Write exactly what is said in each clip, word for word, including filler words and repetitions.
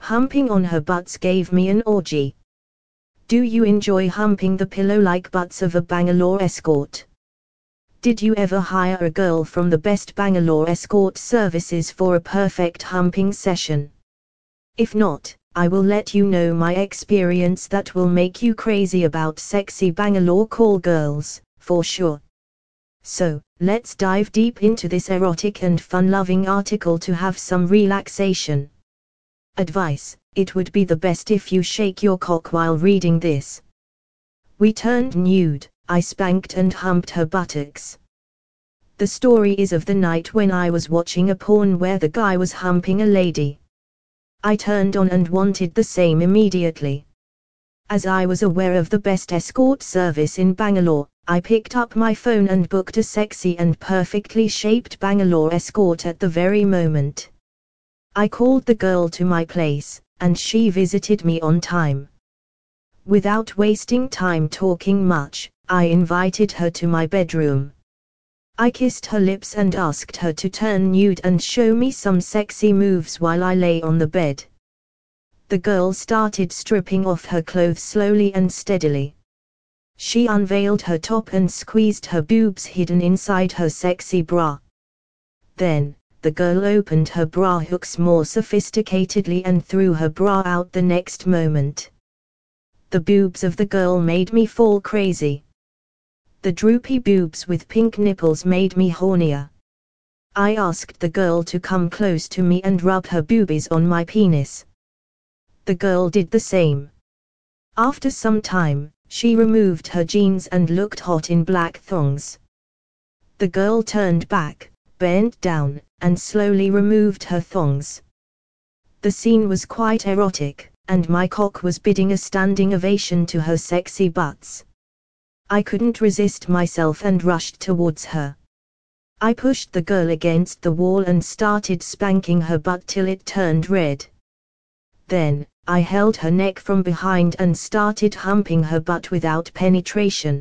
Humping on her butts gave me an orgy. Do you enjoy humping the pillow-like butts of a Bangalore escort? Did you ever hire a girl from the best Bangalore escort services for a perfect humping session? If not, I will let you know my experience that will make you crazy about sexy Bangalore call girls, for sure. So, let's dive deep into this erotic and fun-loving article to have some relaxation. Advice: it would be the best if you shake your cock while reading this. We turned nude, I spanked and humped her buttocks. The story is of the night when I was watching a porn where the guy was humping a lady. I turned on and wanted the same immediately. As I was aware of the best escort service in Bangalore, I picked up my phone and booked a sexy and perfectly shaped Bangalore escort at the very moment. I called the girl to my place, and she visited me on time. Without wasting time talking much, I invited her to my bedroom. I kissed her lips and asked her to turn nude and show me some sexy moves while I lay on the bed. The girl started stripping off her clothes slowly and steadily. She unveiled her top and squeezed her boobs hidden inside her sexy bra. Then, the girl opened her bra hooks more sophisticatedly and threw her bra out the next moment. The boobs of the girl made me fall crazy. The droopy boobs with pink nipples made me hornier. I asked the girl to come close to me and rub her boobies on my penis. The girl did the same. After some time, she removed her jeans and looked hot in black thongs. The girl turned back, bent down, and slowly removed her thongs. The scene was quite erotic, and my cock was bidding a standing ovation to her sexy butts. I couldn't resist myself and rushed towards her. I pushed the girl against the wall and started spanking her butt till it turned red. Then, I held her neck from behind and started humping her butt without penetration.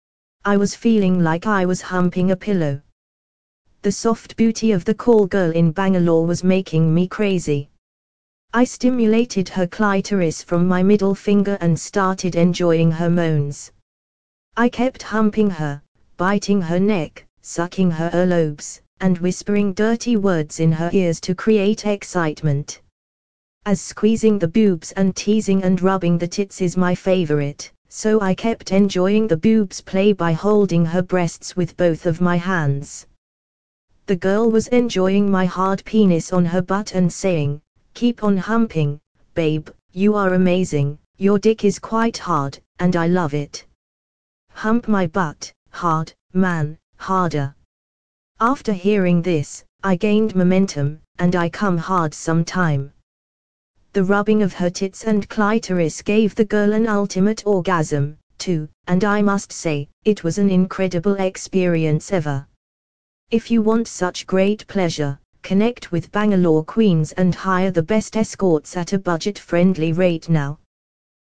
I was feeling like I was humping a pillow. The soft booty of the call girl in Bangalore was making me crazy. I stimulated her clitoris from my middle finger and started enjoying her moans. I kept humping her, biting her neck, sucking her earlobes, and whispering dirty words in her ears to create excitement. As squeezing the boobs and teasing and rubbing the tits is my favorite, so I kept enjoying the boobs play by holding her breasts with both of my hands. The girl was enjoying my hard penis on her butt and saying, "Keep on humping, babe, you are amazing, your dick is quite hard, and I love it. Hump my butt, hard, man, harder." After hearing this, I gained momentum, and I come hard some time. The rubbing of her tits and clitoris gave the girl an ultimate orgasm, too, and I must say, it was an incredible experience ever. If you want such great pleasure, connect with Bangalore Queens and hire the best escorts at a budget-friendly rate now.